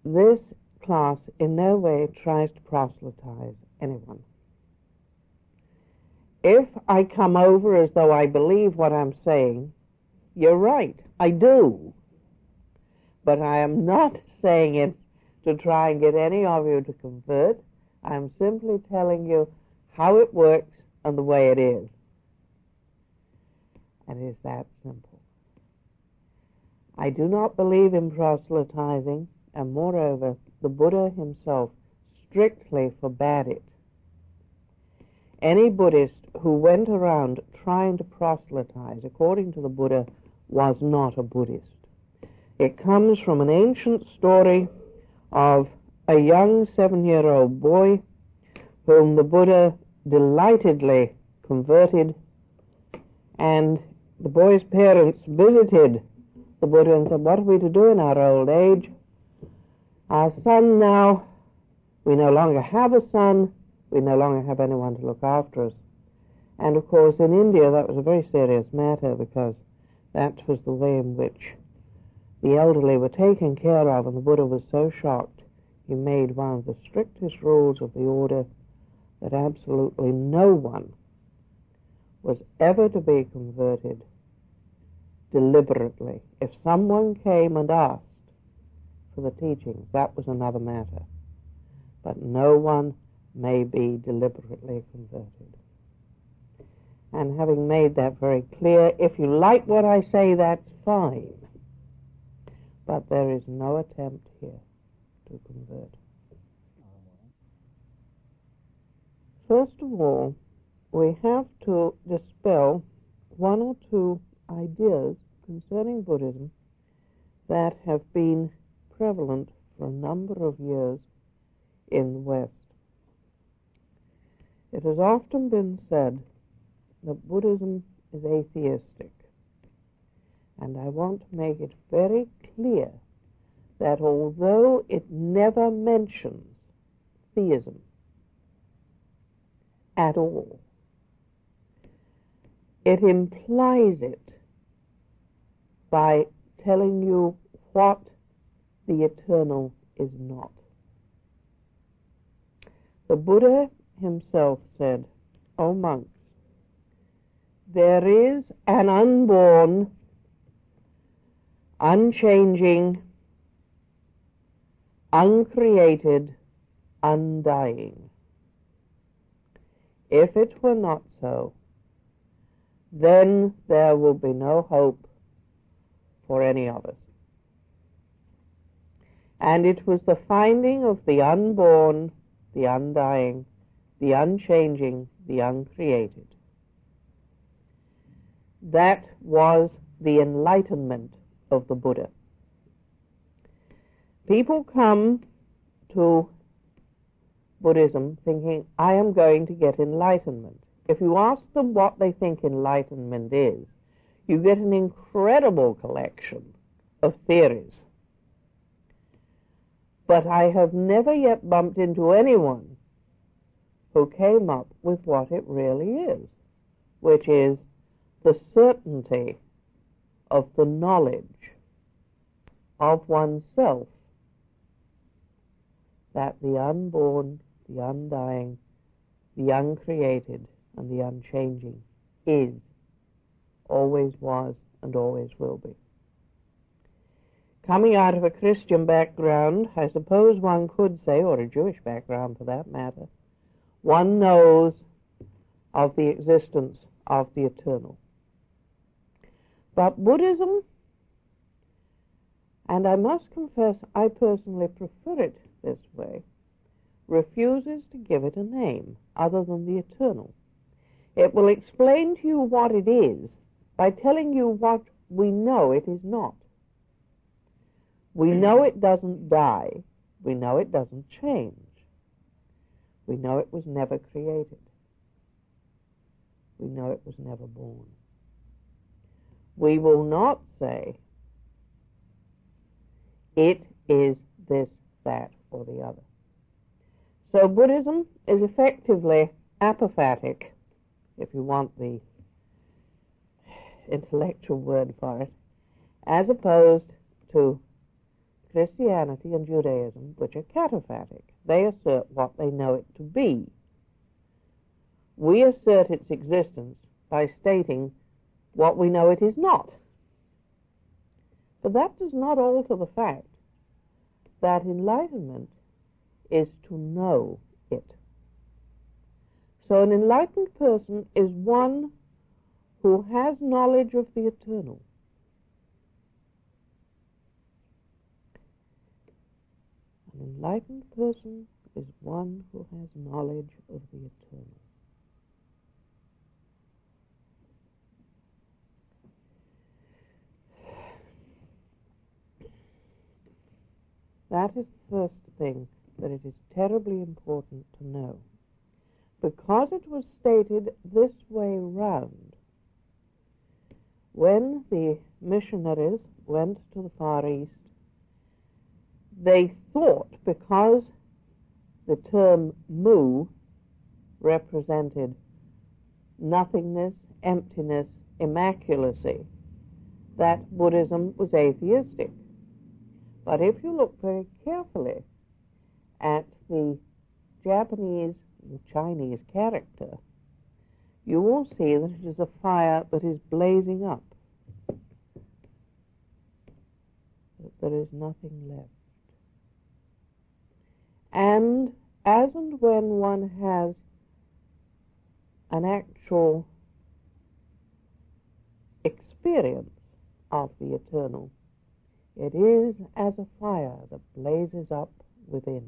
this class in no way tries to proselytize anyone. If I come over as though I believe what I'm saying, you're right, I do. But I am not saying it to try and get any of you to convert. I'm simply telling you how it works and the way it is. And it's that simple. I do not believe in proselytizing, and moreover, the Buddha himself strictly forbade it. Any Buddhist who went around trying to proselytize, according to the Buddha, was not a Buddhist. It comes from an ancient story of a young 7-year-old boy whom the Buddha delightedly converted, and the boy's parents visited the Buddha and said, "What are we to do in our old age? Our son now, we no longer have a son, we no longer have anyone to look after us." And of course in India that was a very serious matter, because that was the way in which the elderly were taken care of, and the Buddha was so shocked he made one of the strictest rules of the order that absolutely no one was ever to be converted deliberately. If someone came and asked for the teachings, that was another matter. But no one may be deliberately converted. And having made that very clear, if you like what I say, that's fine. But there is no attempt here to convert. First of all, we have to dispel one or two ideas concerning Buddhism that have been prevalent for a number of years in the West. It has often been said that Buddhism is atheistic, and I want to make it very clear that although it never mentions theism at all, it implies it by telling you what the eternal is not. The Buddha himself said, "O monks, there is an unborn, unchanging, uncreated, undying. If it were not so, then there will be no hope for any of us." And it was the finding of the unborn, the undying, the unchanging, the uncreated. That was the enlightenment of the Buddha. People come to Buddhism thinking, I am going to get enlightenment. If you ask them what they think enlightenment is, you get an incredible collection of theories. But I have never yet bumped into anyone who came up with what it really is, which is the certainty of the knowledge of oneself that the unborn, the undying, the uncreated, and the unchanging is, always was, and always will be. Coming out of a Christian background, I suppose one could say, or a Jewish background for that matter, one knows of the existence of the eternal. But Buddhism, and I must confess I personally prefer it this way, refuses to give it a name other than the eternal. It will explain to you what it is by telling you what we know it is not. We know it doesn't die. We know it doesn't change. We know it was never created. We know it was never born. We will not say it is this, that, or the other. So Buddhism is effectively apophatic, if you want the intellectual word for it, as opposed to Christianity and Judaism, which are cataphatic. They assert what they know it to be. We assert its existence by stating what we know it is not. But that does not alter the fact that enlightenment is to know it. So an enlightened person is one who has knowledge of the eternal. An enlightened person is one who has knowledge of the eternal. That is the first thing that it is terribly important to know. Because it was stated this way round, when the missionaries went to the Far East, they thought, because the term mu represented nothingness, emptiness, immaculacy, that Buddhism was atheistic. But if you look very carefully at the Japanese and Chinese character, you will see that it is a fire that is blazing up, that there is nothing left. And as and when one has an actual experience of the eternal, it is as a fire that blazes up within.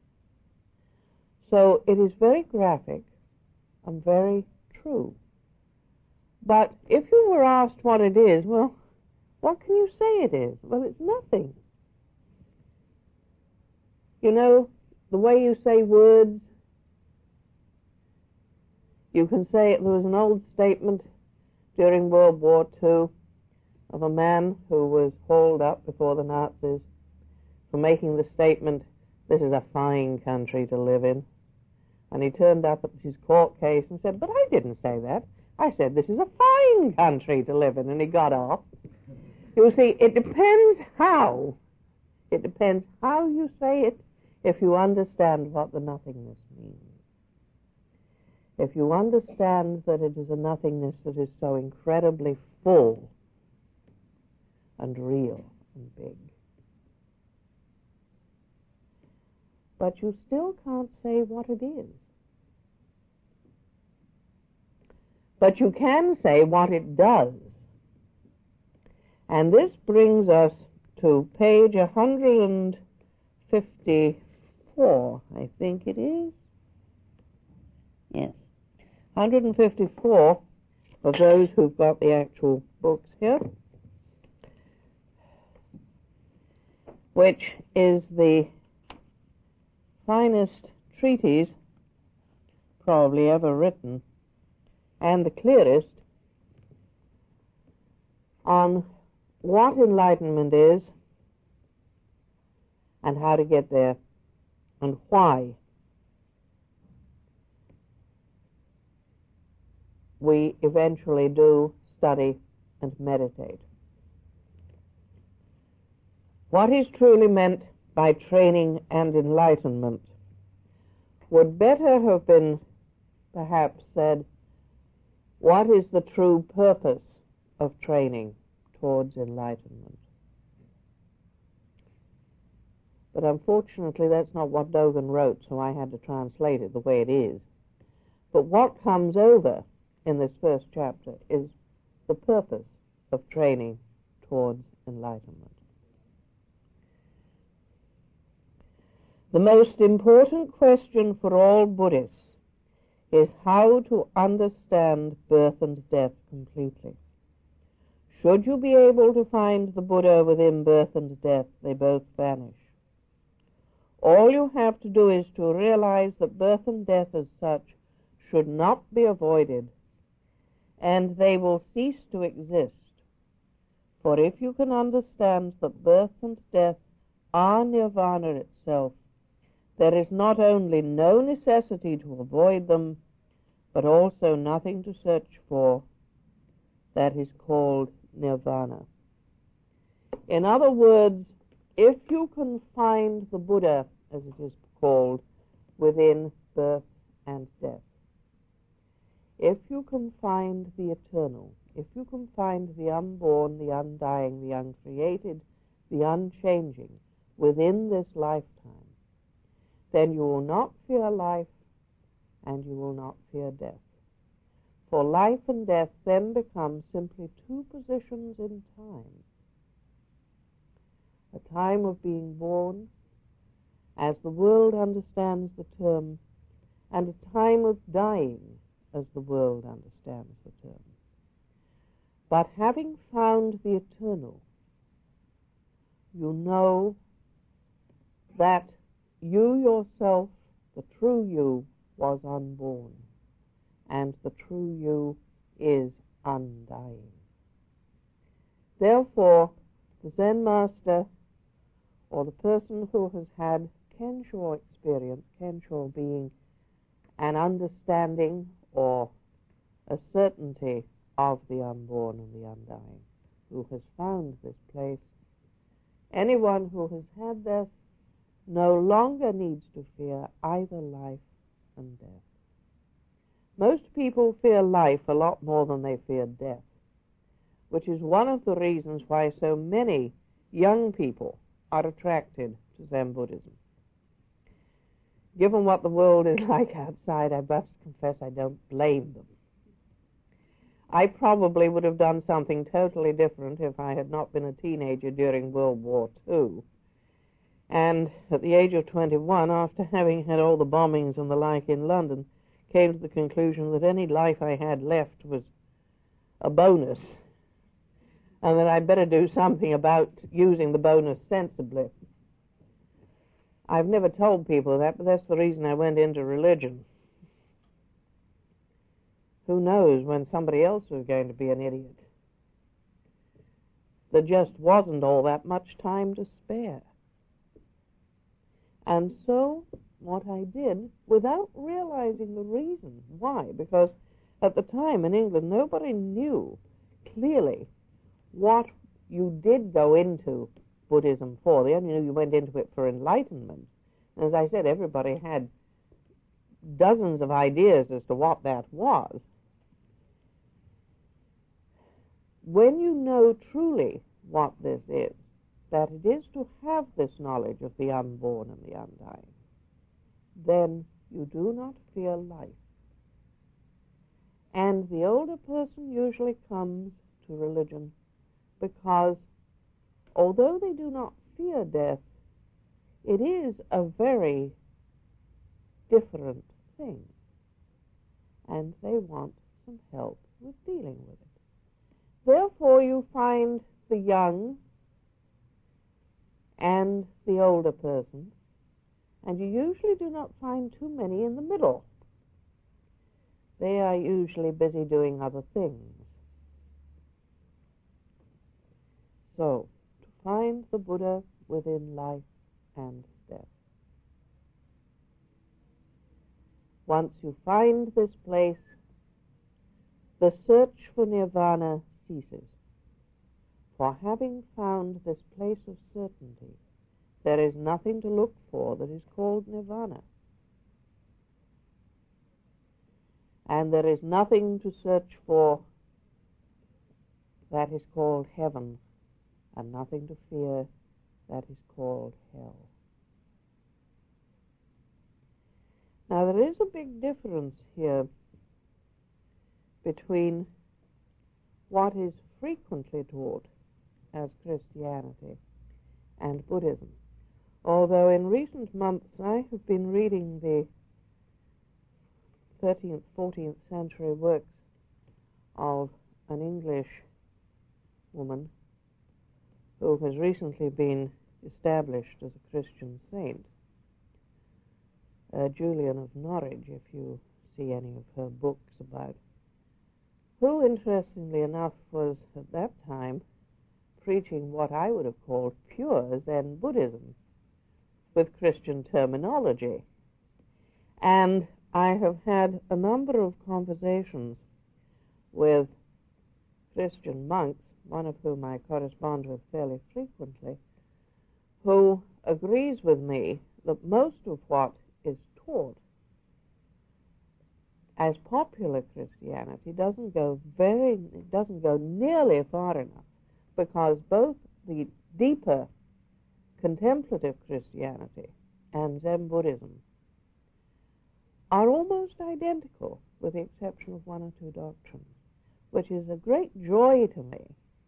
So it is very graphic and very true. But if you were asked what it is, well, what can you say it is? Well, it's nothing. You know, the way you say words, you can say, there was an old statement during World War II of a man who was hauled up before the Nazis for making the statement, "This is a fine country to live in." And he turned up at his court case and said, "But I didn't say that. I said this is a fine country to live in," and he got off. You see, it depends how. It depends how you say it, if you understand what the nothingness means. If you understand that it is a nothingness that is so incredibly full and real and big. But you still can't say what it is. But you can say what it does. And this brings us to page 154, I think it is. Yes. 154 of those who've got the actual books here, which is the finest treatise probably ever written, and the clearest on what enlightenment is and how to get there and why we eventually do study and meditate. What is truly meant by training and enlightenment would better have been perhaps said, what is the true purpose of training towards enlightenment? But unfortunately that's not what Dogen wrote, so I had to translate it the way it is. But what comes over in this first chapter is the purpose of training towards enlightenment. The most important question for all Buddhists is how to understand birth and death completely. Should you be able to find the Buddha within birth and death, they both vanish. All you have to do is to realize that birth and death as such should not be avoided, and they will cease to exist. For if you can understand that birth and death are nirvana itself, there is not only no necessity to avoid them, but also nothing to search for that is called nirvana. In other words, if you can find the Buddha, as it is called, within birth and death, if you can find the eternal, if you can find the unborn, the undying, the uncreated, the unchanging within this lifetime, then you will not fear life and you will not fear death. For life and death then become simply two positions in time. A time of being born, as the world understands the term, and a time of dying, as the world understands the term. But having found the eternal, you know that you yourself, the true you, was unborn, and the true you is undying. Therefore, the Zen master, or the person who has had Kensho experience, Kensho being an understanding or a certainty of the unborn and the undying, who has found this place, anyone who has had this no longer needs to fear either life and death. Most people fear life a lot more than they fear death, which is one of the reasons why so many young people are attracted to Zen Buddhism. Given what the world is like outside, I must confess I don't blame them. I probably would have done something totally different if I had not been a teenager during World War II. And at the age of 21, after having had all the bombings and the like in London, came to the conclusion that any life I had left was a bonus, and that I'd better do something about using the bonus sensibly. I've never told people that, but that's the reason I went into religion. Who knows when somebody else was going to be an idiot? There just wasn't all that much time to spare. And so what I did, without realizing the reason why, because at the time in England nobody knew clearly what you did go into Buddhism for. They only knew you went into it for enlightenment. And as I said, everybody had dozens of ideas as to what that was. When you know truly what this is, that it is to have this knowledge of the unborn and the undying, then you do not fear life. And the older person usually comes to religion because, although they do not fear death, it is a very different thing, and they want some help with dealing with it. Therefore, you find the young and the older person, and you usually do not find too many in the middle. They are usually busy doing other things. So, to find the Buddha within life and death. Once you find this place, the search for nirvana ceases. For having found this place of certainty, there is nothing to look for that is called nirvana. And there is nothing to search for that is called heaven, and nothing to fear that is called hell. Now there is a big difference here between what is frequently taught as Christianity and Buddhism. Although in recent months I have been reading the 13th, 14th century works of an English woman who has recently been established as a Christian saint, Julian of Norwich, if you see any of her books about, who, interestingly enough, was at that time preaching what I would have called pure Zen Buddhism with Christian terminology. And I have had a number of conversations with Christian monks, one of whom I correspond with fairly frequently, who agrees with me that most of what is taught as popular Christianity doesn't go nearly far enough, because both the deeper contemplative Christianity and Zen Buddhism are almost identical, with the exception of one or two doctrines, which is a great joy to me,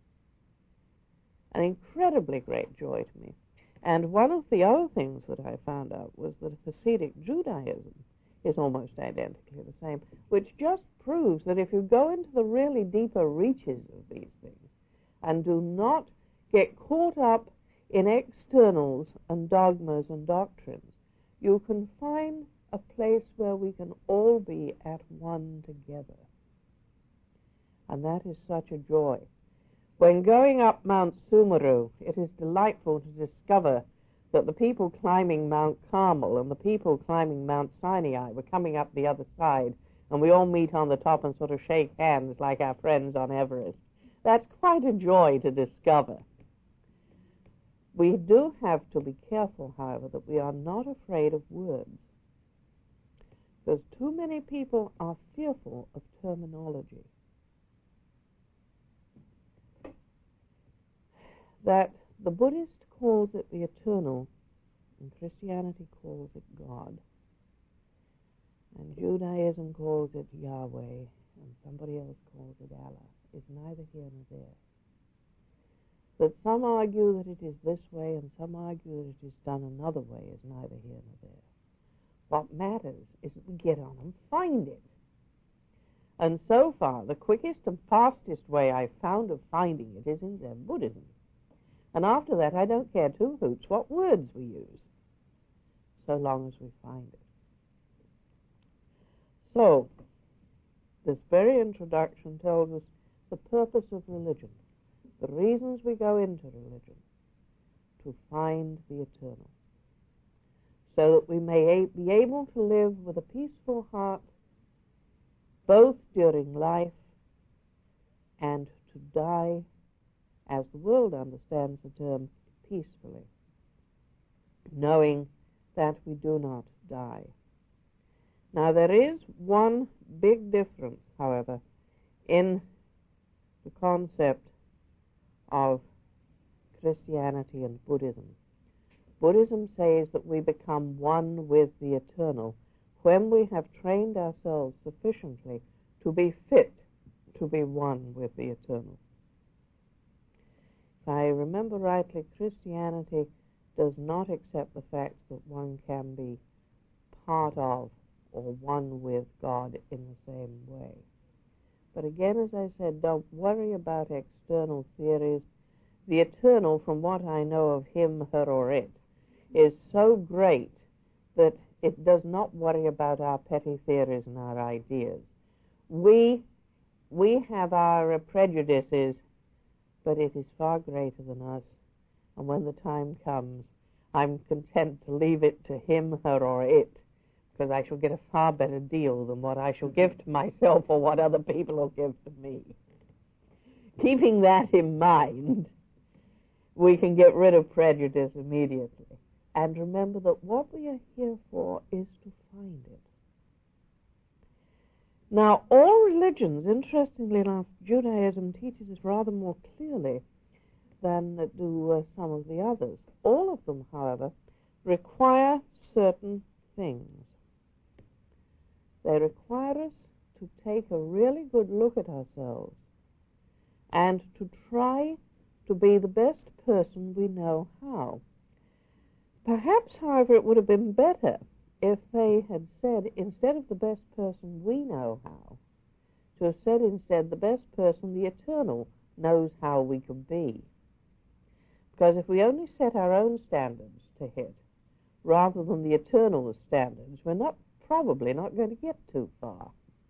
an incredibly great joy to me. And one of the other things that I found out was that Hasidic Judaism is almost identically the same, which just proves that if you go into the really deeper reaches of these things and do not get caught up in externals and dogmas and doctrines, you can find a place where we can all be at one together. And that is such a joy. When going up Mount Sumeru, it is delightful to discover that the people climbing Mount Carmel and the people climbing Mount Sinai were coming up the other side, and we all meet on the top and sort of shake hands like our friends on Everest. That's quite a joy to discover. We do have to be careful, however, that we are not afraid of words, because too many people are fearful of terminology. That the Buddhist calls it the eternal, and Christianity calls it God, and Judaism calls it Yahweh, and somebody else calls it Allah, is neither here nor there. That some argue that it is this way and some argue that it is done another way is neither here nor there. What matters is that we get on and find it. And so far, the quickest and fastest way I've found of finding it is in Zen Buddhism. And after that, I don't care two hoots what words we use, so long as we find it. So, this very introduction tells us the purpose of religion, the reasons we go into religion, to find the eternal, so that we may be able to live with a peaceful heart, both during life and to die, as the world understands the term, peacefully, knowing that we do not die. Now, there is one big difference, however, in the concept of Christianity and Buddhism. Buddhism says that we become one with the eternal when we have trained ourselves sufficiently to be fit to be one with the eternal. If I remember rightly, Christianity does not accept the fact that one can be part of or one with God in the same way. But again, as I said, don't worry about external theories. The eternal, from what I know of him, her, or it, is so great that it does not worry about our petty theories and our ideas. We have our prejudices, but it is far greater than us, and when the time comes, I'm content to leave it to him, her, or it, because I shall get a far better deal than what I shall give to myself or what other people will give to me. Keeping that in mind, we can get rid of prejudice immediately, and remember that what we are here for is to find it. Now, all religions, interestingly enough, Judaism teaches us rather more clearly than do some of the others. All of them, however, require certain things. They require us to take a really good look at ourselves and to try to be the best person we know how. Perhaps, however, it would have been better if they had said, instead of the best person we know how, to have said instead, the best person the eternal knows how we can be. Because if we only set our own standards to hit, rather than the eternal standards, we're probably not going to get too far.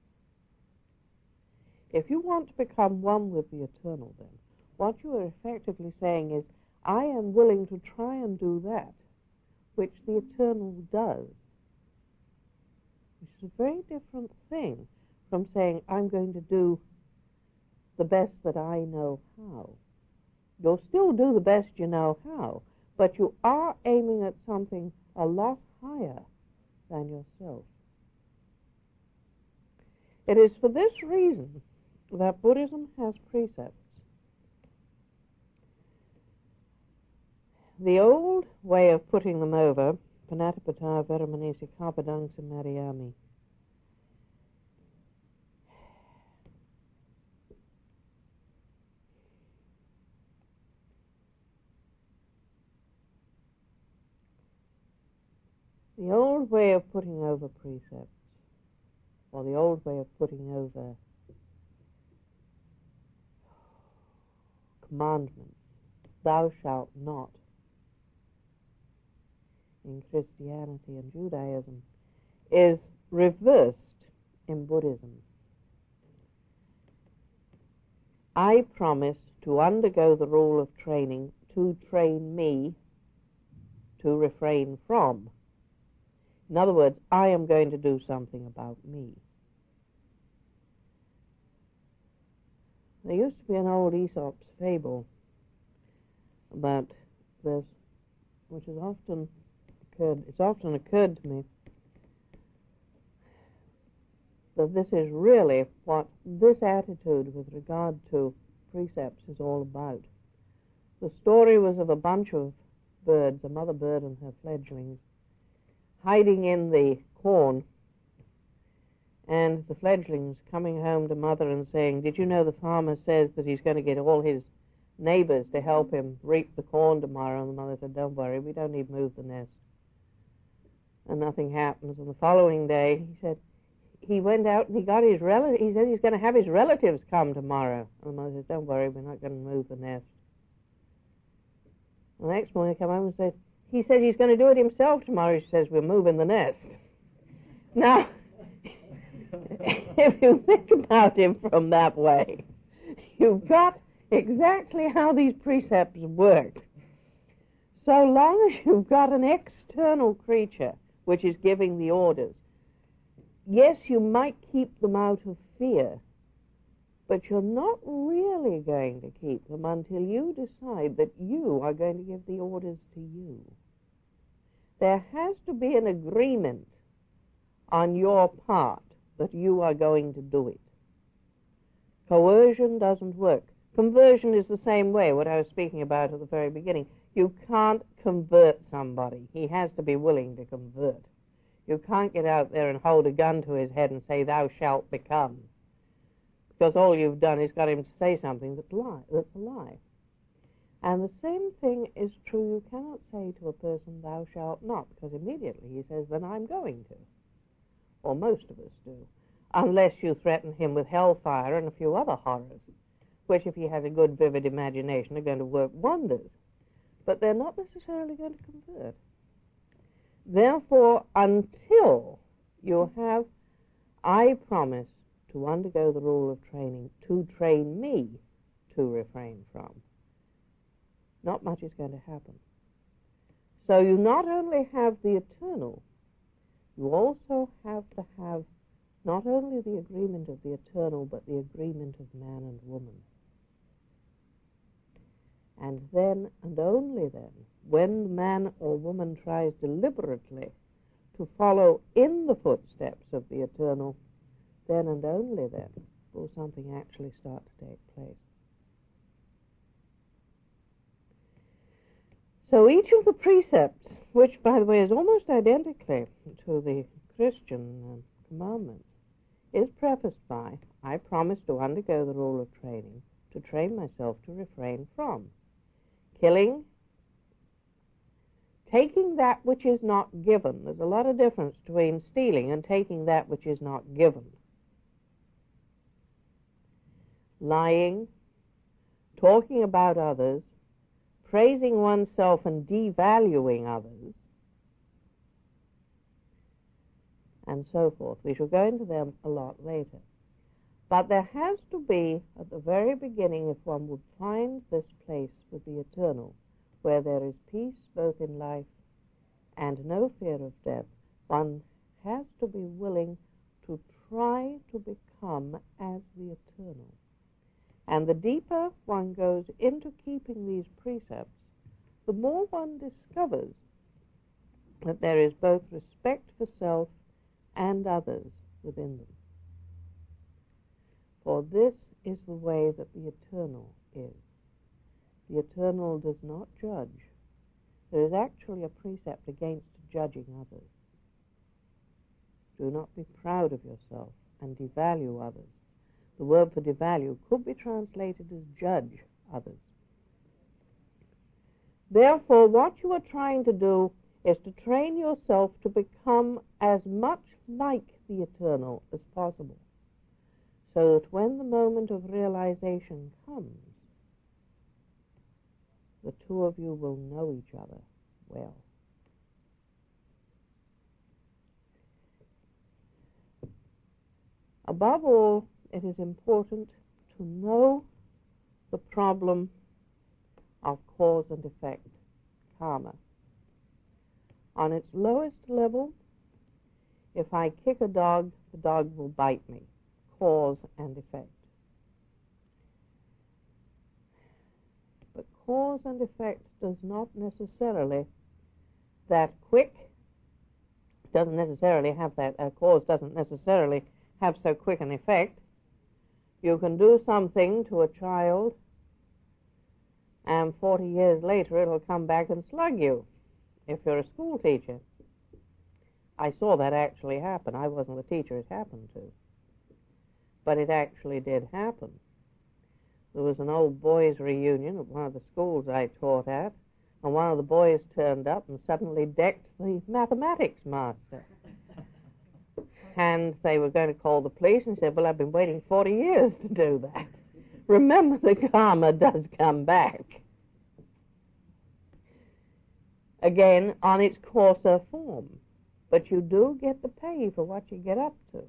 If you want to become one with the eternal, then, what you are effectively saying is, I am willing to try and do that which the eternal does, which is a very different thing from saying, I'm going to do the best that I know how. You'll still do the best you know how, but you are aiming at something a lot higher than yourself. It is for this reason that Buddhism has precepts. The old way of putting them over, Panatipata Veramanisi Karpadang Samadhyami, the old way of putting over precepts, or the old way of putting over commandments, thou shalt not, in Christianity and Judaism, is reversed in Buddhism. I promise to undergo the rule of training to train me to refrain from. In other words, I am going to do something about me. There used to be an old Aesop's fable about this, which has often occurred to me that this is really what this attitude with regard to precepts is all about. The story was of a bunch of birds, a mother bird and her fledglings, hiding in the corn, and the fledglings coming home to mother and saying, did you know the farmer says that he's going to get all his neighbors to help him reap the corn tomorrow? And the mother said, don't worry, we don't need to move the nest. And nothing happens. And the following day, he said, he went out and he got his he said he's going to have his relatives come tomorrow. And the mother said, don't worry, we're not going to move the nest. The next morning, he came home and said, he said he's going to do it himself tomorrow. She says, we're moving the nest. Now, if you think about him from that way, you've got exactly how these precepts work. So long as you've got an external creature which is giving the orders, yes, you might keep them out of fear, but you're not really going to keep them until you decide that you are going to give the orders to you. There has to be an agreement on your part that you are going to do it. Coercion doesn't work. Conversion is the same way, what I was speaking about at the very beginning. You can't convert somebody. He has to be willing to convert. You can't get out there and hold a gun to his head and say, thou shalt become. Because all you've done is got him to say something that's a lie. And the same thing is true. You cannot say to a person, thou shalt not, because immediately he says, then I'm going to. Or most of us do. Unless you threaten him with hellfire and a few other horrors, which if he has a good, vivid imagination are going to work wonders. But they're not necessarily going to convert. Therefore, until you have, I promise to undergo the rule of training, to train me to refrain from, not much is going to happen. So you not only have the eternal, you also have to have not only the agreement of the eternal, but the agreement of man and woman. And then, and only then, when man or woman tries deliberately to follow in the footsteps of the eternal, then and only then will something actually start to take place. So each of the precepts, which, by the way, is almost identically to the Christian commandments, is prefaced by, I promise to undergo the rule of training, to train myself to refrain from killing, taking that which is not given. There's a lot of difference between stealing and taking that which is not given. Lying, talking about others, praising oneself and devaluing others, and so forth. We shall go into them a lot later. But there has to be, at the very beginning, if one would find this place with the eternal, where there is peace both in life and no fear of death, one has to be willing to try to become as the eternal. And the deeper one goes into keeping these precepts, the more one discovers that there is both respect for self and others within them. For this is the way that the eternal is. The eternal does not judge. There is actually a precept against judging others. Do not be proud of yourself and devalue others. The word for devalue could be translated as judge others. Therefore, what you are trying to do is to train yourself to become as much like the eternal as possible, so that when the moment of realization comes, the two of you will know each other well. Above all, it is important to know the problem of cause and effect, karma. On its lowest level, if I kick a dog, the dog will bite me. Cause and effect. But cause and effect does not necessarily, that quick doesn't necessarily have that, cause doesn't necessarily have so quick an effect. You can do something to a child, and 40 years later it'll come back and slug you, if you're a school teacher. I saw that actually happen. I wasn't the teacher it happened to, but it actually did happen. There was an old boys' reunion at one of the schools I taught at, and one of the boys turned up and suddenly decked the mathematics master. And they were going to call the police, and said, well, I've been waiting 40 years to do that. Remember, the karma does come back. Again, on its coarser form. But you do get the pay for what you get up to.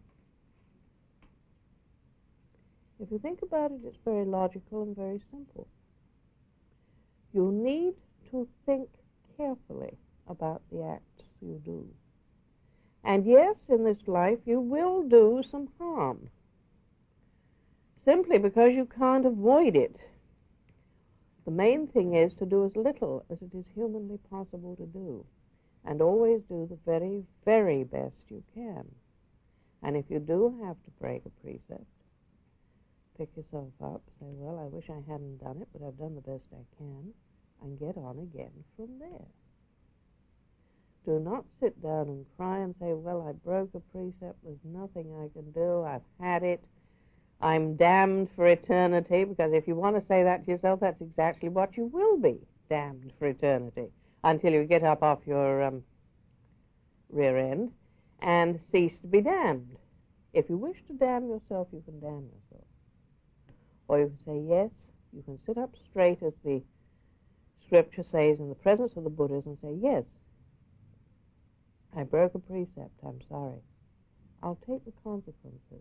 If you think about it, it's very logical and very simple. You need to think carefully about the acts you do. And yes, in this life you will do some harm, simply because you can't avoid it. The main thing is to do as little as it is humanly possible to do, and always do the very, very best you can. And if you do have to break a precept, pick yourself up, say, well, I wish I hadn't done it, but I've done the best I can, and get on again from there. Do not sit down and cry and say, well, I broke a precept, there's nothing I can do, I've had it, I'm damned for eternity, because if you want to say that to yourself, that's exactly what you will be, damned for eternity, until you get up off your rear end and cease to be damned. If you wish to damn yourself, you can damn yourself. Or you can say, yes, you can sit up straight, as the scripture says, in the presence of the Buddhas, and say, yes, I broke a precept, I'm sorry. I'll take the consequences.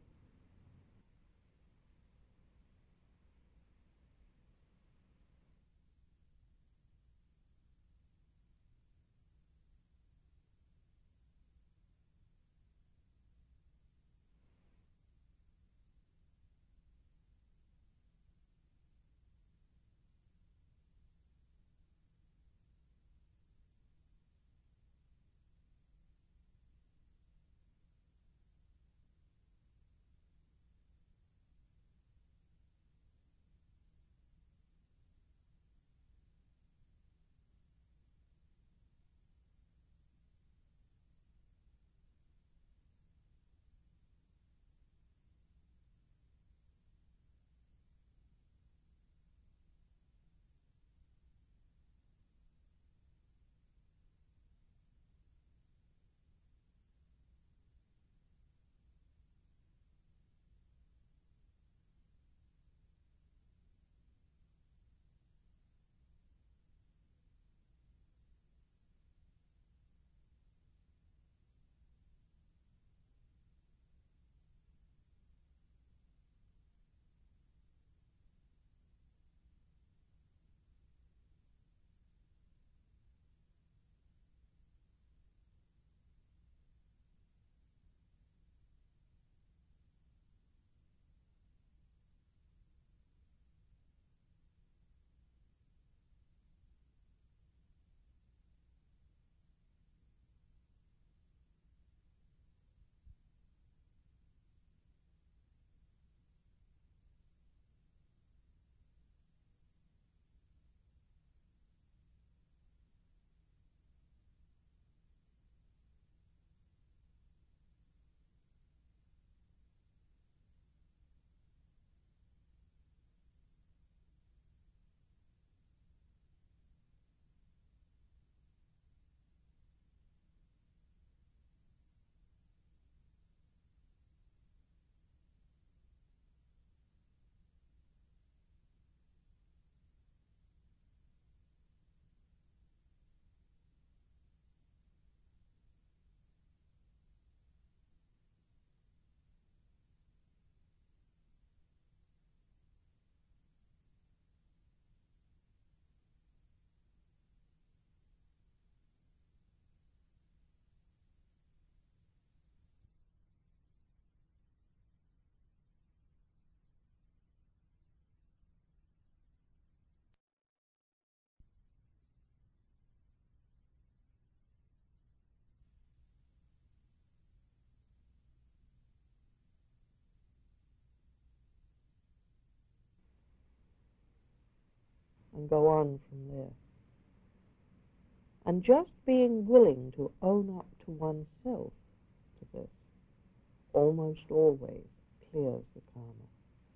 and go on from there. And just being willing to own up to oneself to this almost always clears the karma.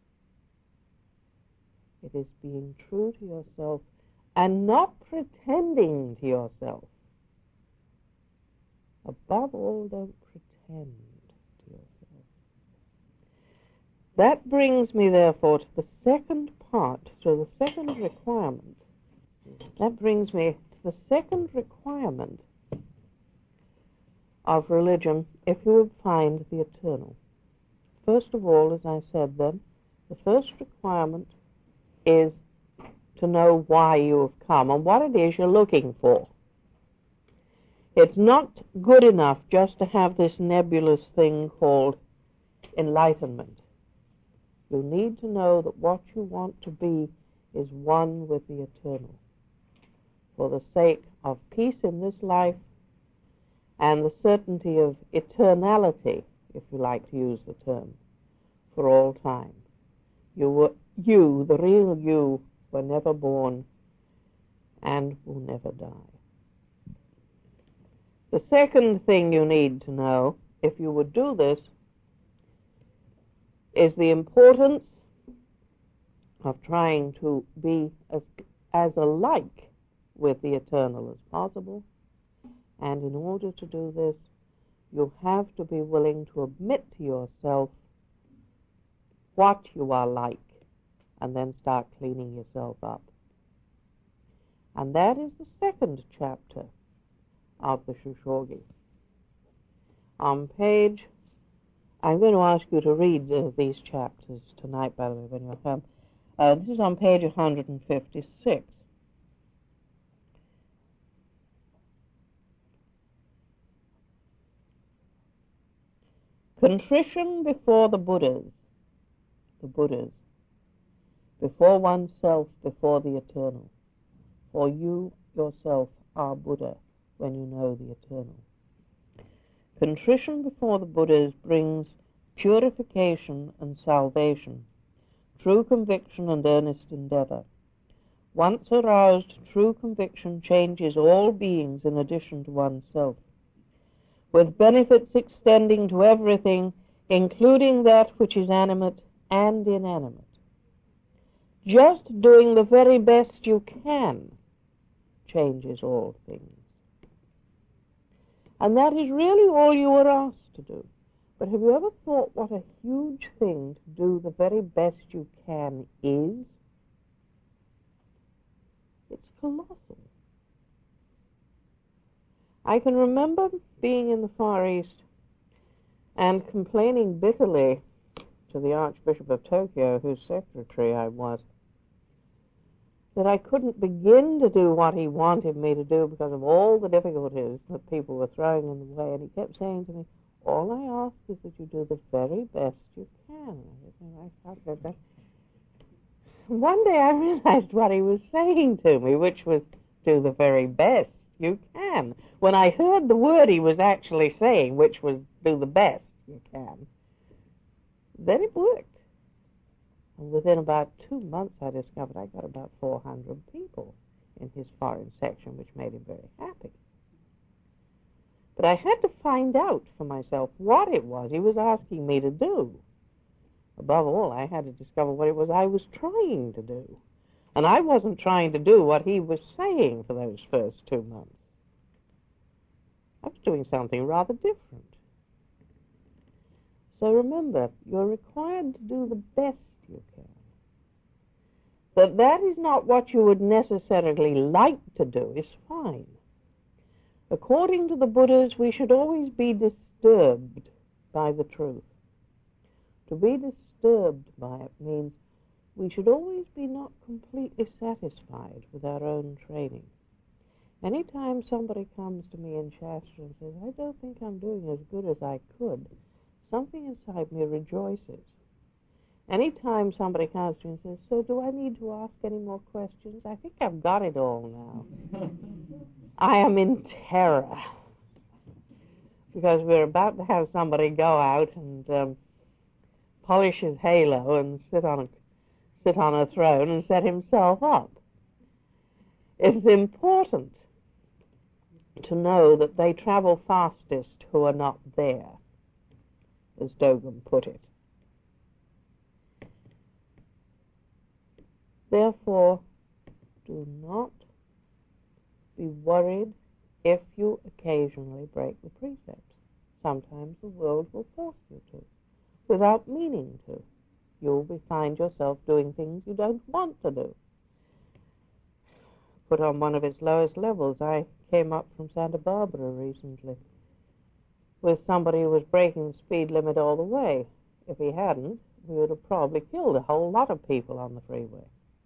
It is being true to yourself and not pretending to yourself. Above all, don't pretend to yourself. That brings me, therefore, to the second part, to the second requirement. That brings me to the second requirement of religion if you would find the eternal. First of all, as I said then, the first requirement is to know why you have come and what it is you're looking for. It's not good enough just to have this nebulous thing called enlightenment. You need to know that what you want to be is one with the eternal, for the sake of peace in this life and the certainty of eternality, if you like to use the term, for all time. You, the real you, were never born and will never die. The second thing you need to know, if you would do this, is the importance of trying to be as alike with the eternal as possible. And in order to do this, you have to be willing to admit to yourself what you are like, and then start cleaning yourself up. And that is the second chapter of the Shushogi. On page, I'm going to ask you to read these chapters tonight, by the way, when you're home. This is on page 156. Contrition before the Buddhas, before oneself, before the eternal. For you yourself are Buddha when you know the eternal. Contrition before the Buddhas brings purification and salvation, true conviction and earnest endeavor. Once aroused, true conviction changes all beings in addition to oneself, with benefits extending to everything, including that which is animate and inanimate. Just doing the very best you can changes all things. And that is really all you were asked to do. But have you ever thought what a huge thing to do the very best you can is? It's colossal. I can remember being in the Far East and complaining bitterly to the Archbishop of Tokyo, whose secretary I was, that I couldn't begin to do what he wanted me to do because of all the difficulties that people were throwing in the way. And he kept saying to me, all I ask is that you do the very best you can. One day I realized what he was saying to me, which was, do the very best you can. When I heard the word he was actually saying, which was, do the best you can, then it worked. And within about 2 months, I discovered I got about 400 people in his foreign section, which made him very happy. But I had to find out for myself what it was he was asking me to do. Above all, I had to discover what it was I was trying to do. And I wasn't trying to do what he was saying for those first 2 months. I was doing something rather different. So remember, you're required to do the best you can. But that is not what you would necessarily like to do is fine. According to the Buddhas, we should always be disturbed by the truth. To be disturbed by it means we should always be not completely satisfied with our own training. Anytime somebody comes to me in Shastra and says, I don't think I'm doing as good as I could, something inside me rejoices. Anytime somebody comes to me and says, so do I need to ask any more questions? I think I've got it all now. I am in terror because we're about to have somebody go out and polish his halo and sit on a throne and set himself up. It's important to know that they travel fastest who are not there, as Dogen put it. Therefore, do not be worried if you occasionally break the precepts. Sometimes the world will force you to, without meaning to. You'll find yourself doing things you don't want to do. Put on one of its lowest levels. I came up from Santa Barbara recently with somebody who was breaking the speed limit all the way. If he hadn't, we would have probably killed a whole lot of people on the freeway.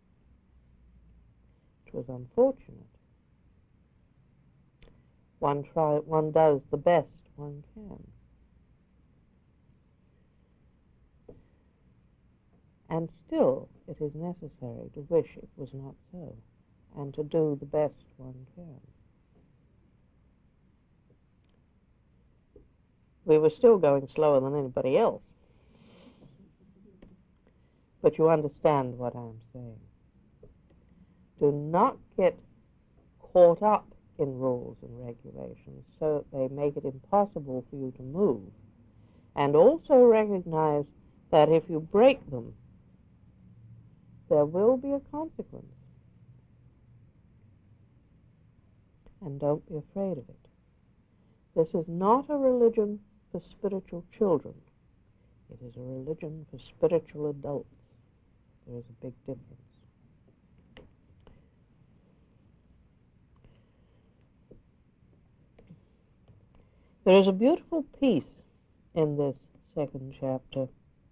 It was unfortunate. One does the best one can. And still it is necessary to wish it was not so, and to do the best one can. We were still going slower than anybody else. But you understand what I'm saying. Do not get caught up in rules and regulations so that they make it impossible for you to move. And also recognize that if you break them, there will be a consequence. And don't be afraid of it. This is not a religion for spiritual children. It is a religion for spiritual adults. There is a big difference. There is a beautiful piece in this second chapter.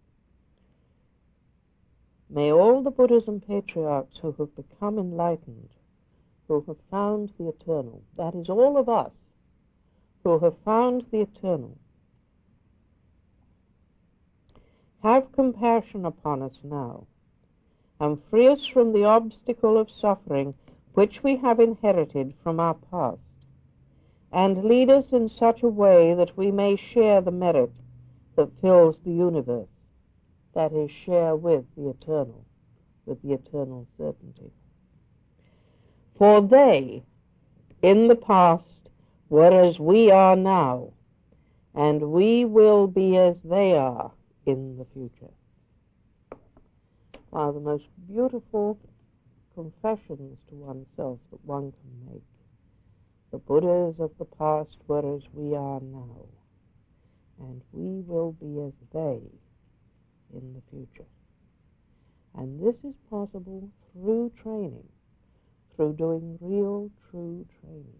May all the Buddhas and patriarchs who have become enlightened, who have found the eternal, that is all of us, who have found the eternal, have compassion upon us now, and free us from the obstacle of suffering which we have inherited from our past, and lead us in such a way that we may share the merit that fills the universe, that is, share with the eternal certainty. For they, in the past, were as we are now, and we will be as they are in the future. One of the most beautiful confessions to oneself that one can make. The Buddhas of the past were as we are now, and we will be as they in the future. And this is possible through training, through doing real, true training.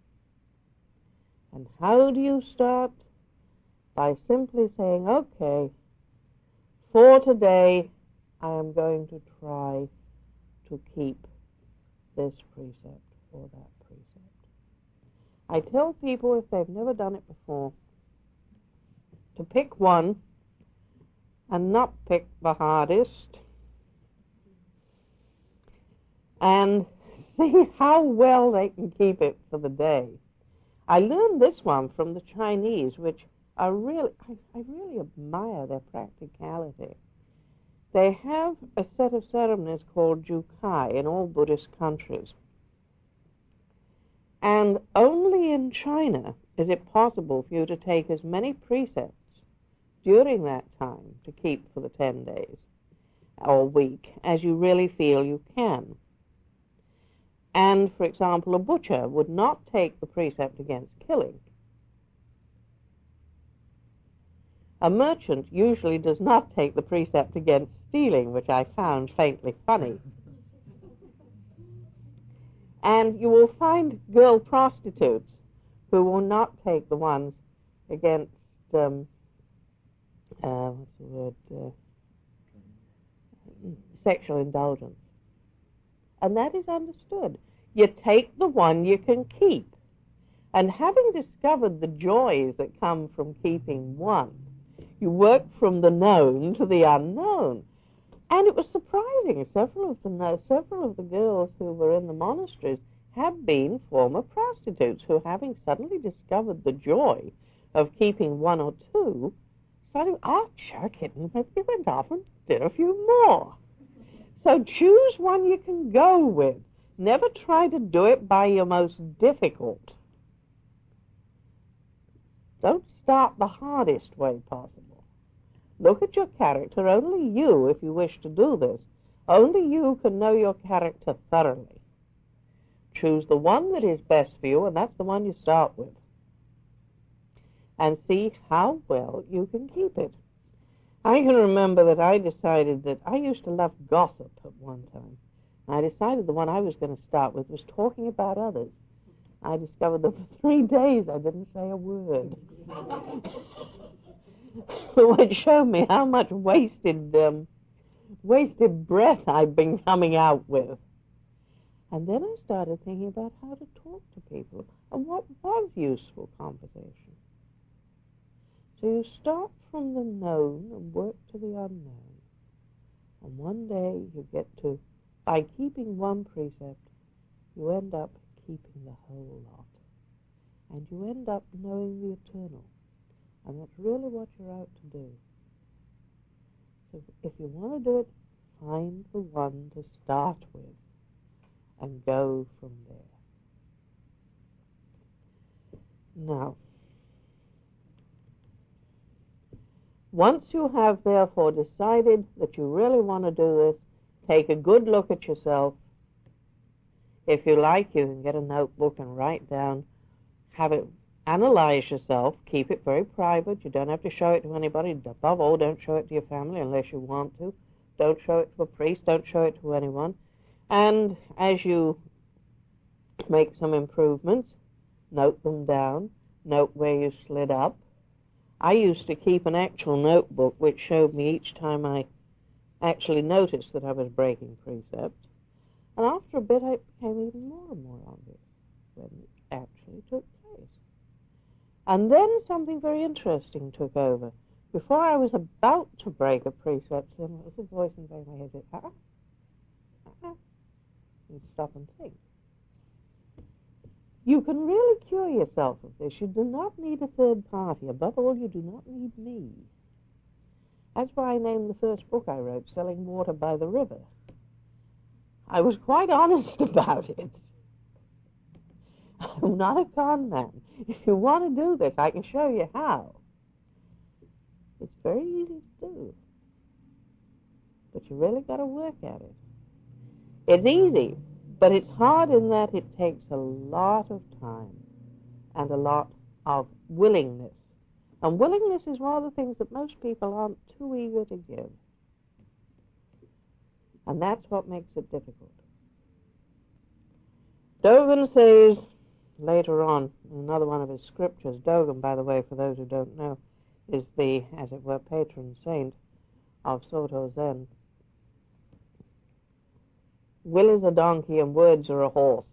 And how do you start? By simply saying, okay, for today I am going to try to keep this precept or that precept. I tell people, if they've never done it before, to pick one and not pick the hardest, and see how well they can keep it for the day. I learned this one from the Chinese, which I really admire their practicality. They have a set of ceremonies called Jukai in all Buddhist countries. And only in China is it possible for you to take as many precepts during that time to keep for the 10 days or week as you really feel you can. And, for example, a butcher would not take the precept against killing. A merchant usually does not take the precept against stealing, which I found faintly funny. And you will find girl prostitutes who will not take the ones against, sexual indulgence. And that is understood. You take the one you can keep. And having discovered the joys that come from keeping one, you work from the known to the unknown. And it was surprising. Several of the girls who were in the monasteries had been former prostitutes who, having suddenly discovered the joy of keeping one or two, started, chuck it, and maybe went off and did a few more. So choose one you can go with. Never try to do it by your most difficult. Don't start the hardest way possible. Look at your character. Only you, if you wish to do this, only you can know your character thoroughly. Choose the one that is best for you, and that's the one you start with. And see how well you can keep it. I can remember that I decided that I used to love gossip at one time. I decided the one I was going to start with was talking about others. I discovered that for 3 days I didn't say a word. Which showed me how much wasted breath I'd been coming out with. And then I started thinking about how to talk to people and what was useful conversation. So you start from the known and work to the unknown. And one day you get to, by keeping one precept, you end up keeping the whole lot. And you end up knowing the eternal. And that's really what you're out to do. So if you want to do it, find the one to start with and go from there. Now, once you have therefore decided that you really want to do this, take a good look at yourself. If you like, you can get a notebook and write down, have it, analyze yourself, keep it very private. You don't have to show it to anybody. Above all, don't show it to your family unless you want to. Don't show it to a priest. Don't show it to anyone. And as you make some improvements, note them down. Note where you slid up. I used to keep an actual notebook which showed me each time I actually noticed that I was breaking precept. And after a bit, I became even more and more obvious when it actually took place. And then something very interesting took over. Before I was about to break a precept, there was a voice in my head that said, you'd stop and think. You can really cure yourself of this. You do not need a third party. Above all, you do not need me. That's why I named the first book I wrote, Selling Water by the River. I was quite honest about it. I'm not a con man. If you want to do this, I can show you how. It's very easy to do. But you really got to work at it. It's easy, but it's hard in that it takes a lot of time and a lot of willingness. And willingness is one of the things that most people aren't too eager to give. And that's what makes it difficult. Dogen says later on in another one of his scriptures, Dogen, by the way, for those who don't know, is the, as it were, patron saint of Soto Zen. Will is a donkey and words are a horse.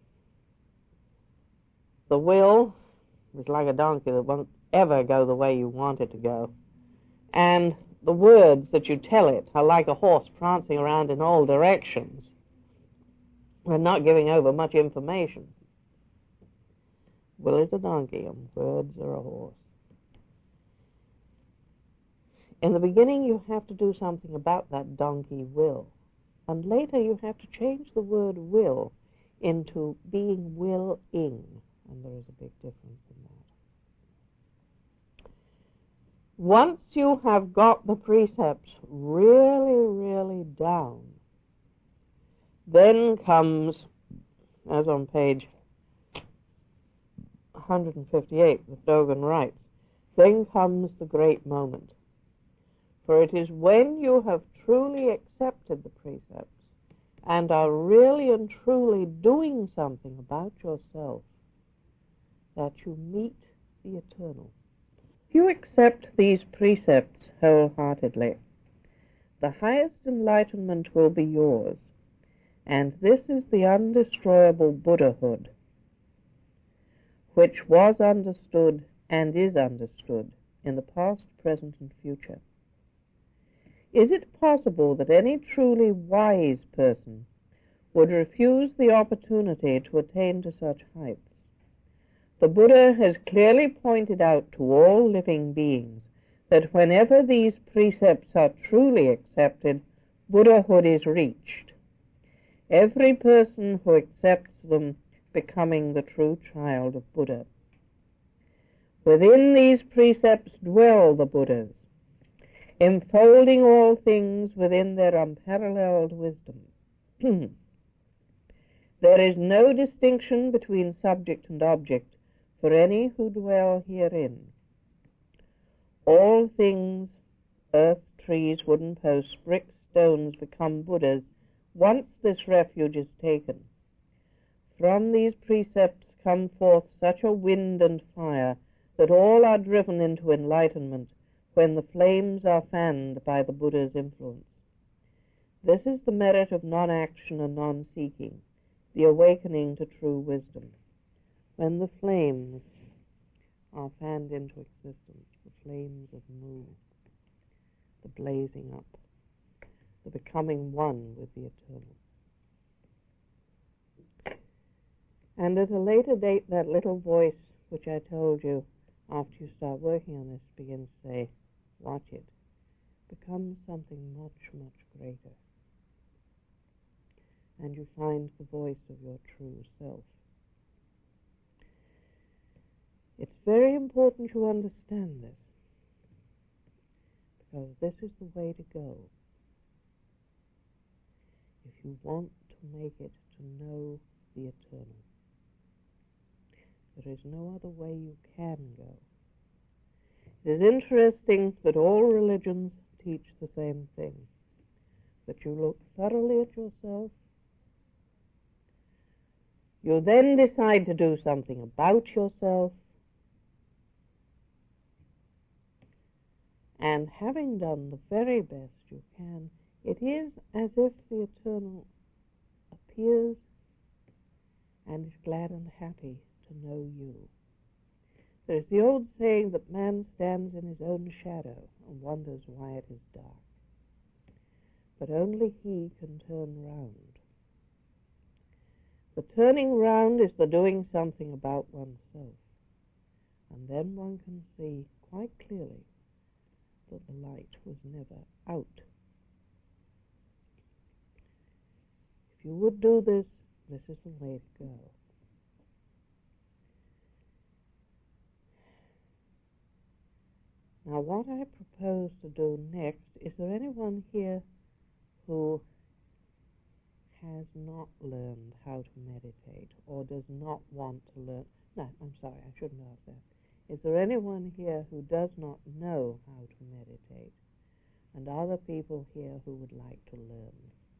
The will is like a donkey that won't ever go the way you want it to go. And the words that you tell it are like a horse prancing around in all directions. We're not giving over much information. Will is a donkey and words are a horse. In the beginning, you have to do something about that donkey will. And later, you have to change the word will into being willing. And there is a big difference in that. Once you have got the precepts really, really down, then comes, as on page 158, that Dogen writes, then comes the great moment. For it is when you have truly accepted the precepts and are really and truly doing something about yourself that you meet the eternal. If you accept these precepts wholeheartedly, the highest enlightenment will be yours, and this is the undestroyable Buddhahood, which was understood and is understood in the past, present, and future. Is it possible that any truly wise person would refuse the opportunity to attain to such heights? The Buddha has clearly pointed out to all living beings that whenever these precepts are truly accepted, Buddhahood is reached. every person who accepts them becoming the true child of Buddha. Within these precepts dwell the Buddhas, enfolding all things within their unparalleled wisdom. There is no distinction between subject and object for any who dwell herein. All things, earth, trees, wooden posts, bricks, stones, become Buddhas once this refuge is taken. From these precepts come forth such a wind and fire that all are driven into enlightenment when the flames are fanned by the Buddha's influence. This is the merit of non-action and non-seeking, the awakening to true wisdom. When the flames are fanned into existence, the flames of Mu, the blazing up, the becoming one with the eternal. And at a later date, that little voice which I told you after you start working on this begins to say, watch it, becomes something much, much greater. And you find the voice of your true self. It's very important you understand this, because this is the way to go. If you want to make it to know the eternal, there is no other way you can go. It is interesting that all religions teach the same thing, that you look thoroughly at yourself, you then decide to do something about yourself, and having done the very best you can, it is as if the eternal appears and is glad and happy to know you. There's the old saying that man stands in his own shadow and wonders why it is dark. But only he can turn round. The turning round is the doing something about oneself. And then one can see quite clearly that the light was never out. If you would do this, this is the way to go. Now, what I propose to do next, is there anyone here who has not learned how to meditate or does not want to learn? No, I'm sorry, I shouldn't ask that. Is there anyone here who does not know how to meditate, and other people here who would like to learn?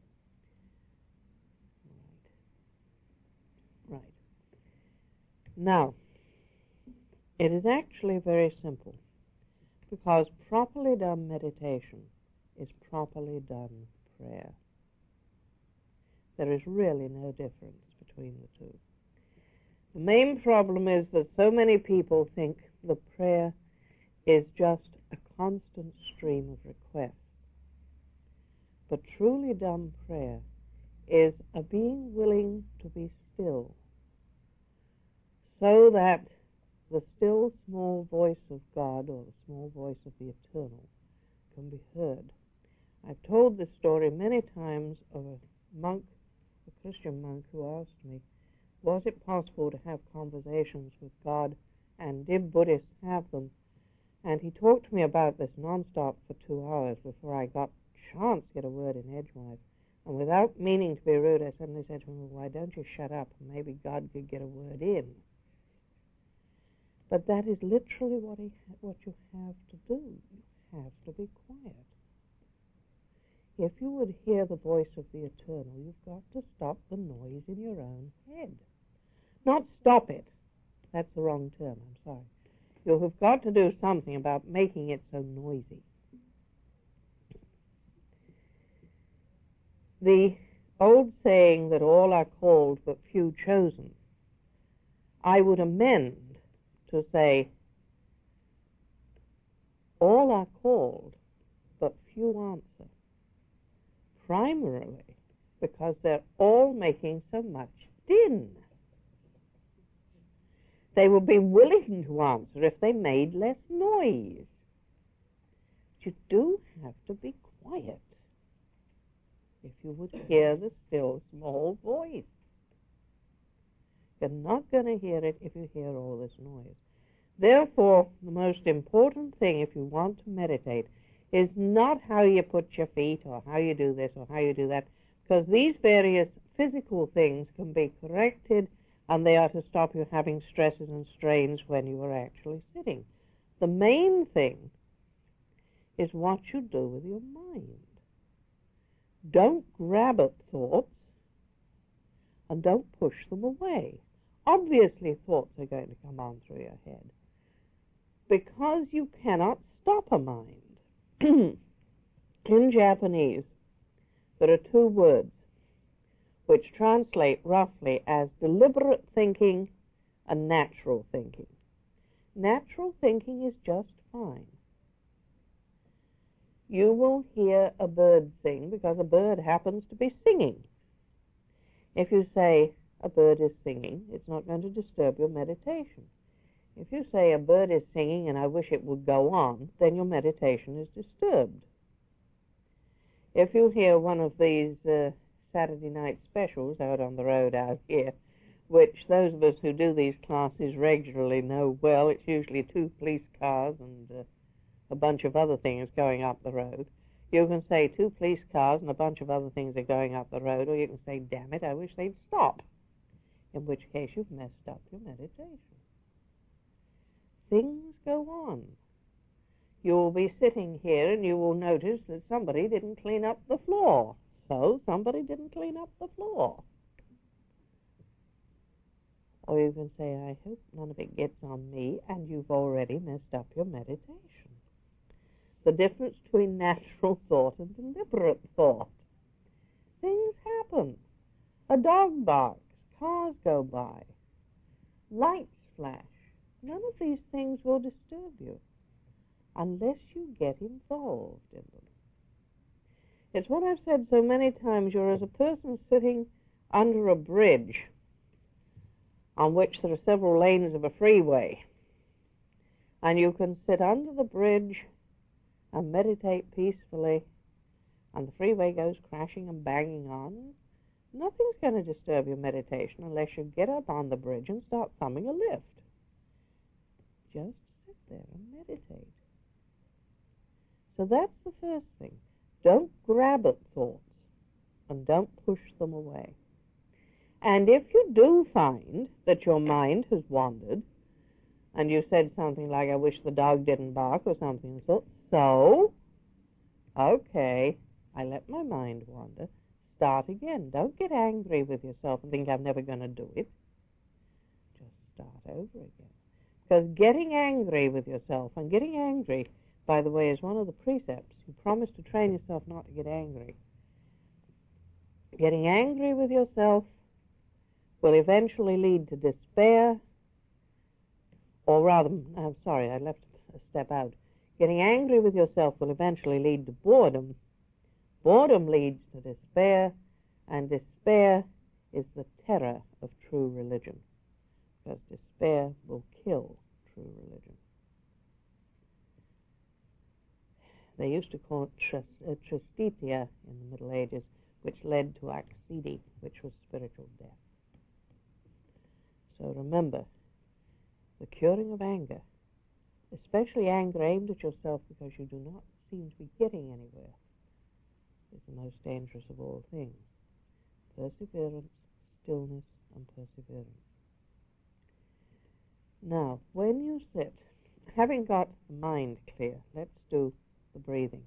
Right. Now, it is actually very simple, because properly done meditation is properly done prayer. There is really no difference between the two. The main problem is that so many people think the prayer is just a constant stream of requests. But truly done prayer is a being willing to be still, so that the still small voice of God, or the small voice of the eternal, can be heard. I've told this story many times of a monk, a Christian monk, who asked me, was it possible to have conversations with God, and did Buddhists have them? And he talked to me about this non-stop for 2 hours before I got a chance to get a word in edgewise. And without meaning to be rude, I suddenly said to him, why don't you shut up, and maybe God could get a word in. But that is literally what you have to do. You have to be quiet. If you would hear the voice of the eternal, you've got to stop the noise in your own head. Not stop it. That's the wrong term, I'm sorry. You have got to do something about making it so noisy. The old saying that all are called but few chosen, I would amend to say, all are called, but few answer. Primarily because they're all making so much din. They would be willing to answer if they made less noise. But you do have to be quiet. if you would hear the still small voice. You're not going to hear it if you hear all this noise. Therefore, the most important thing if you want to meditate is not how you put your feet or how you do this or how you do that, because these various physical things can be corrected and they are to stop you having stresses and strains when you are actually sitting. The main thing is what you do with your mind. Don't grab at thoughts and don't push them away. Obviously, thoughts are going to come on through your head because you cannot stop a mind. In Japanese, there are two words which translate roughly as deliberate thinking and natural thinking. Natural thinking is just fine. You will hear a bird sing because a bird happens to be singing. If you say a bird is singing, it's not going to disturb your meditation. If you say a bird is singing and I wish it would go on, then your meditation is disturbed. If you hear one of these Saturday night specials out on the road out here, which those of us who do these classes regularly know well, it's usually 2 police cars and a bunch of other things going up the road. You can say 2 police cars and a bunch of other things are going up the road, or you can say, damn it, I wish they'd stop, in which case you've messed up your meditation. Things go on. You will be sitting here and you will notice that somebody didn't clean up the floor. So somebody didn't clean up the floor. Or you can say, I hope none of it gets on me, and you've already messed up your meditation. The difference between natural thought and deliberate thought. Things happen. A dog barks, cars go by, lights flash. None of these things will disturb you unless you get involved in them. It's what I've said so many times. You're as a person sitting under a bridge on which there are several lanes of a freeway, and you can sit under the bridge and meditate peacefully, and the freeway goes crashing and banging on. Nothing's going to disturb your meditation unless you get up on the bridge and start thumbing a lift. Just sit there and meditate. So that's the first thing. Don't grab at thoughts and don't push them away. And if you do find that your mind has wandered, and you said something like, I wish the dog didn't bark or something, so, okay, I let my mind wander. Start again. Don't get angry with yourself and think I'm never going to do it. Just start over again. Because getting angry with yourself, and getting angry, by the way, is one of the precepts. You promise to train yourself not to get angry. Getting angry with yourself will eventually lead to despair, or rather, I'm sorry, I left a step out. Getting angry with yourself will eventually lead to boredom. Boredom leads to despair, and despair is the terror of true religion, because despair will kill true religion. They used to call it tristitia in the Middle Ages, which led to akshidi, which was spiritual death. So remember, the curing of anger, especially anger aimed at yourself because you do not seem to be getting anywhere, is the most dangerous of all things. Perseverance, stillness, and perseverance. Now, when you sit, having got the mind clear, let's do the breathing.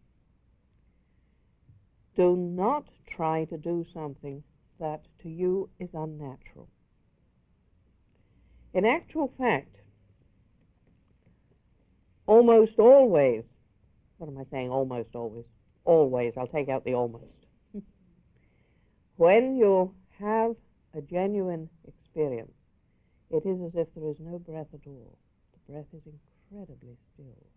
Do not try to do something that to you is unnatural. In actual fact, almost always, what am I saying, almost always? Always, I'll take out the almost. When you have a genuine experience, it is as if there is no breath at all. The breath is incredibly still.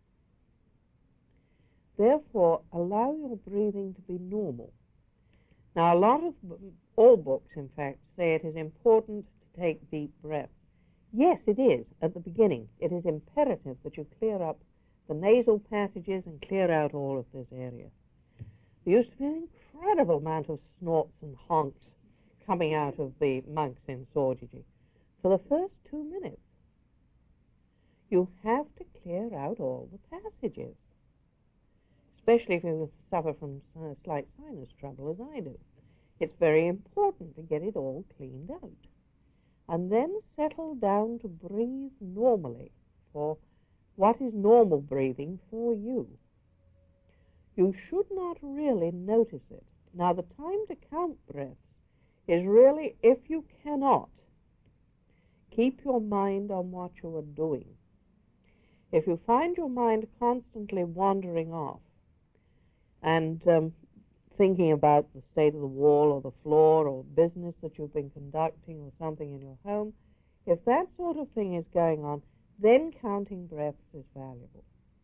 Therefore, allow your breathing to be normal. Now, all books, in fact, say it is important to take deep breaths. Yes, it is, at the beginning. It is imperative that you clear up the nasal passages and clear out all of this area. There used to be an incredible amount of snorts and honks coming out of the monks in Sorgiji. For the first 2 minutes, you have to clear out all the passages, especially if you suffer from slight sinus trouble, as I do. It's very important to get it all cleaned out. And then settle down to breathe normally for what is normal breathing for you. You should not really notice it. Now, the time to count breaths is really, if you cannot, keep your mind on what you are doing. If you find your mind constantly wandering off and thinking about the state of the wall or the floor or business that you've been conducting or something in your home, if that sort of thing is going on, then counting breaths is valuable.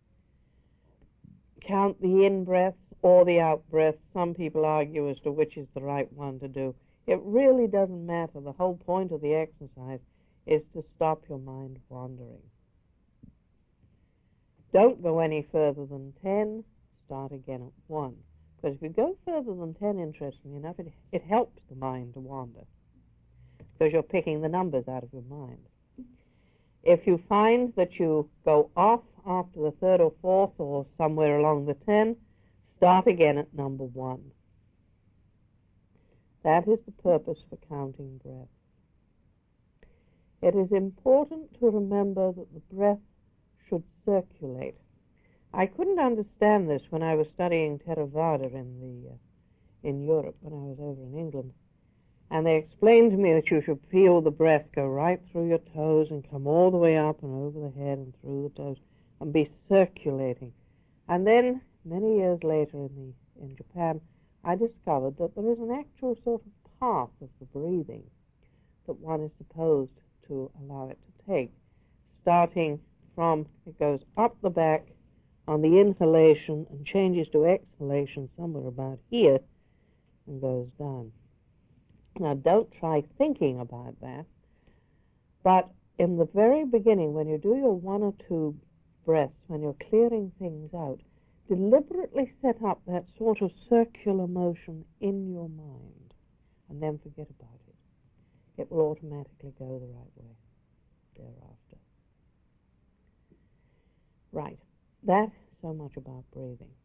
Count the in-breaths or the out-breaths. Some people argue as to which is the right one to do. It really doesn't matter. The whole point of the exercise is to stop your mind wandering. Don't go any further than 10. Start again at 1. Because if you go further than 10, interestingly enough, it helps the mind to wander, because you're picking the numbers out of your mind. If you find that you go off after the 3rd or 4th or somewhere along the 10, start again at number 1. That is the purpose for counting breath. It is important to remember that the breath should circulate. I couldn't understand this when I was studying Theravada in Europe, when I was over in England. And they explained to me that you should feel the breath go right through your toes and come all the way up and over the head and through the toes and be circulating. And then, many years later in Japan, I discovered that there is an actual sort of path of the breathing that one is supposed to allow it to take, starting from, it goes up the back on the inhalation and changes to exhalation somewhere about here and goes down. Now, don't try thinking about that, but in the very beginning, when you do your 1 or 2 breaths, when you're clearing things out, deliberately set up that sort of circular motion in your mind, and then forget about it. It will automatically go the right way thereafter. Right. That's so much about breathing.